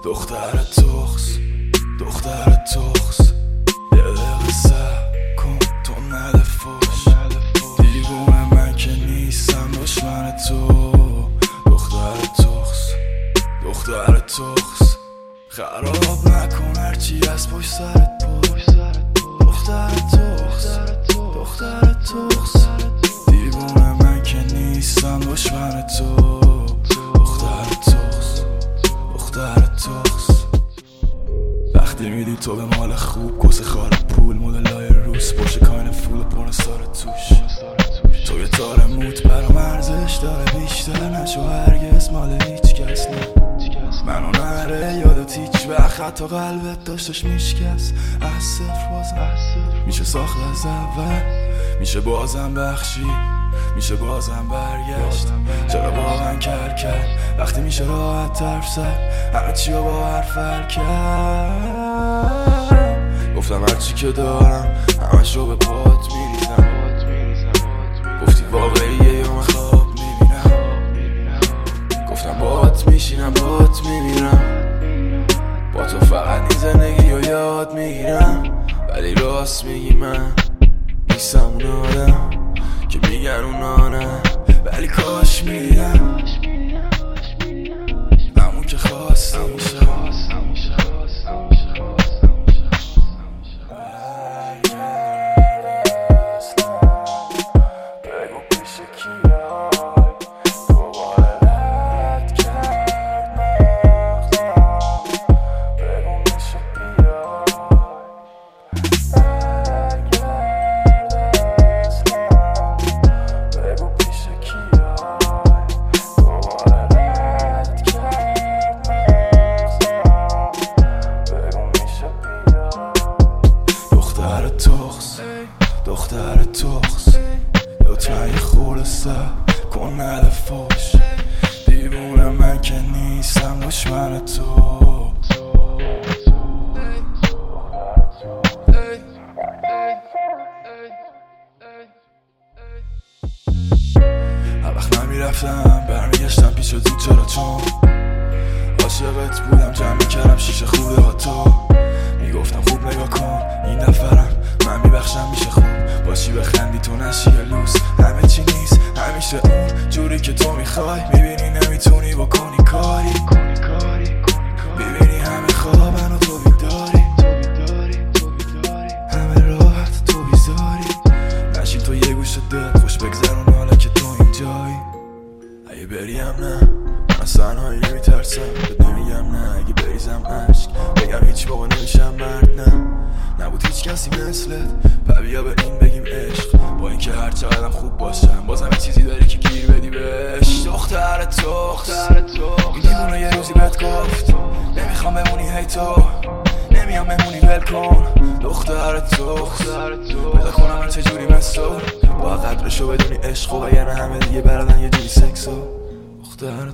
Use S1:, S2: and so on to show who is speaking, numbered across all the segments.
S1: دختر تخس یه دقیقه صبر کن تو نده فوش دیوونه من که نیستم دشمن تو. دختر تخس خراب نکن هرچی از پشت سرت پشت. دختر تخس دیوونه من که نیستم دشمن تو. دختر تخس وقتی میدی تو به مال خوب کس خال پول مدلای روس باشه کاین فول پونه سار توش. تو یه تار موت برام ارزش داره بیشتر نشو هرگز مال هیچ کس. نه منو نره یادت هیچ وقت حتی قلبت داشتش میشکست. از صفر بازم میشه ساخت از اول، میشه بازم بخشی، میشه بازم برگشت. چرا واقعا کرد وقتی میشه راحت طرف زد همه چی رو با حرف حل کرد. گفتم هرچی که دارم همش رو به پات میریزم. گفتی واقعیه یا من خواب میبینم. گفتم باهات میشینم باهات میمیرم. با تو فقط این زندگی رو یاد میگیرم. ولی راست میگی من نیستم اون آدم که میگن اونا نه، ولی کاش میدیدم همون که خواستم میشه. بگو پیش کیای دوباره رد کرد مغزم. بگو میشه بیای دختر تخس لطفا یه خورده صبر کن نده فوش دیوونه من که نیستم دشمن تو. هر وقت من میرفتم برمیگشتم پیش تو چرا چون عاشقت بودم جمع میکردم شیشه خورده ها تو. میگفتم خوب نگاه کن این نفرم من میبخشم میشه خوب باشی بخندی تو نشی یه لوس. همه چی نیست همیشه اون جوری که تو میخوای. میبینی نمیتونی بکنی کاری میبینی همه خوابن و تو بیداری همه راحت تو بیزاری. نشین تو یه گوشه دل خوش بگذرون حالا که تو اینجایی. اگه بریم نه من از تنهایی نمیترسم بهت نمیگم نه. اگه بریزم عشق بگم هیچ موقع نمیشم مرد نه. نبود هیچ کسی مثلت و بیا به این بگیم عشق. با اینکه هر چقدرم خوب باشم بازم یه چیزی داری که گیر بدی بهش. دختر تخس این دیوونه یه روزی بهت گفت نمیخوام بمونی هی تو نمیام بمونی ول کن. دختر تخس پیدا کنم من چجوری مثل با قدرشو بدونی عشق و یعنی همه دیگه بردن یه جوری سکسو. دختر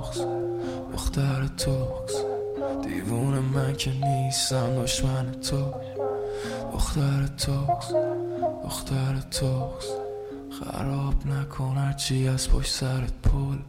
S1: تخس دیوونه من که نیستم دشمن تو. دختر تخس خراب نکن هرچی از پشت سرت پول.